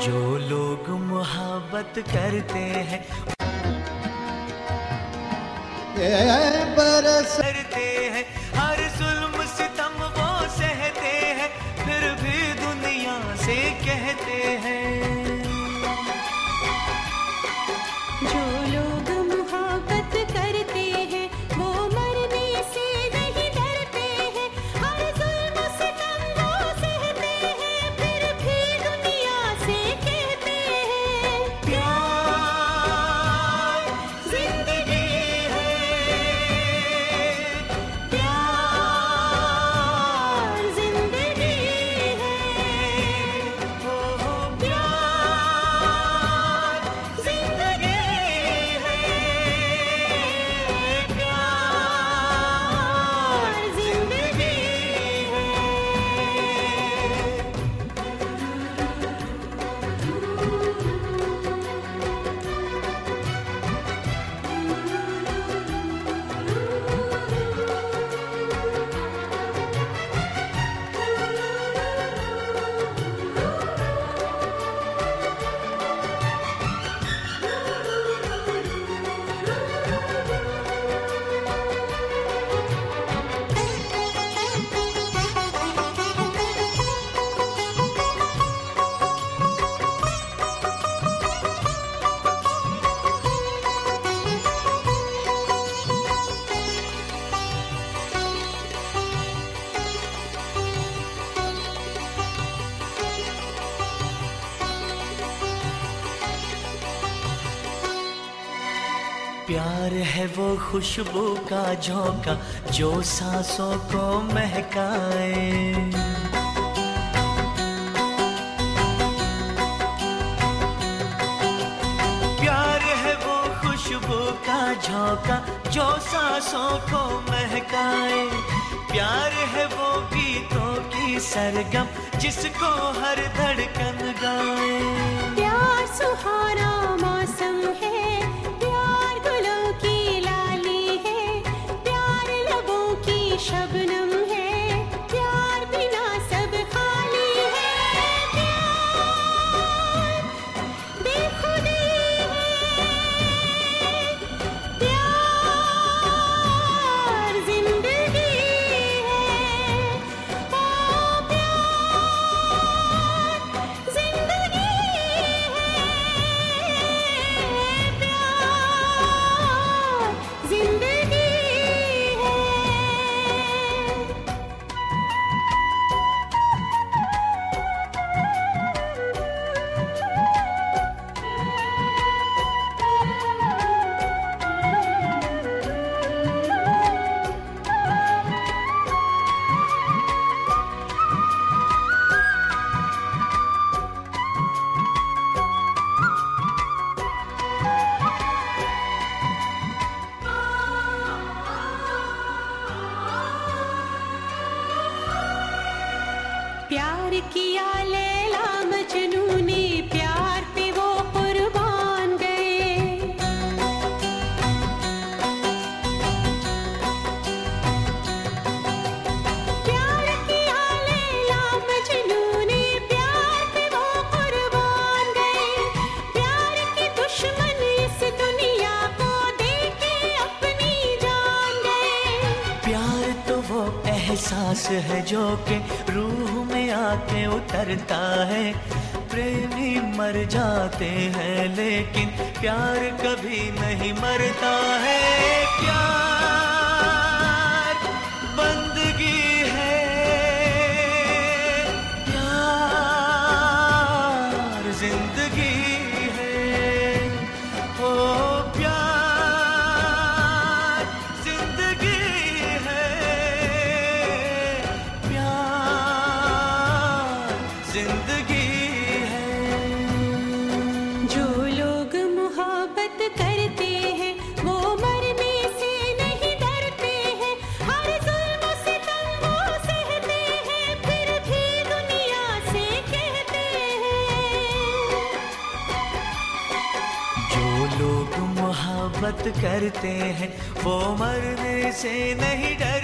जो लोग मोहब्बत करते हैं करते हैं, हर जुल्म सितम वो सहते हैं, फिर भी दुनिया से कहते हैं। जो लोग मोहब्बत करते हैं वो मरने से नहीं डरते हैं, हर जुल्म सितम वो सहते हैं, फिर भी दुनिया से कहते हैं प्यार जिंदगी है, प्यार जिंदगी है, हो प्यार जिंदगी है, प्यार जिंदगी है। प्यार है वो खुशबू का झोंका जो सांसों को महकाए। प्यार है वो खुशबू का झोंका जो सांसों को महकाए। प्यार है वो गीतों की सरगम जिसको हर धड़कन गाए। प्यार सुहाना मौसम है, प्यार गुलों की लाली है, प्यार लबों की शबनम है, प्यार बिना सब खाली है, प्यार बेखुदी है, प्यार जिंदगी है, ओ प्यार जिंदगी है, प्यार जिंदगी है। प्यार किया लैला मजनू ने, प्यार पे वो कुर्बान गए। प्यार किया लैला मजनू ने, प्यार पे वो कुर्बान गए। प्यार के दुश्मन इस दुनिया को देके अपनी जान गए। प्यार तो वो एहसास है जो कि रूह में आके उतरता है। प्रेमी मर जाते हैं लेकिन प्यार कभी नहीं मरता है। प्यार बंदगी है, प्यार जिंदगी है, ओ प्यार जिंदगी है, प्यार जिंदगी है। जो लोग मोहब्बत करते हैं वो मरने से नहीं डरते हैं, हर जुल्म सितम वो सहते हैं, फिर भी दुनिया से कहते हैं। जो लोग मोहब्बत करते हैं वो मरने से नहीं डरते।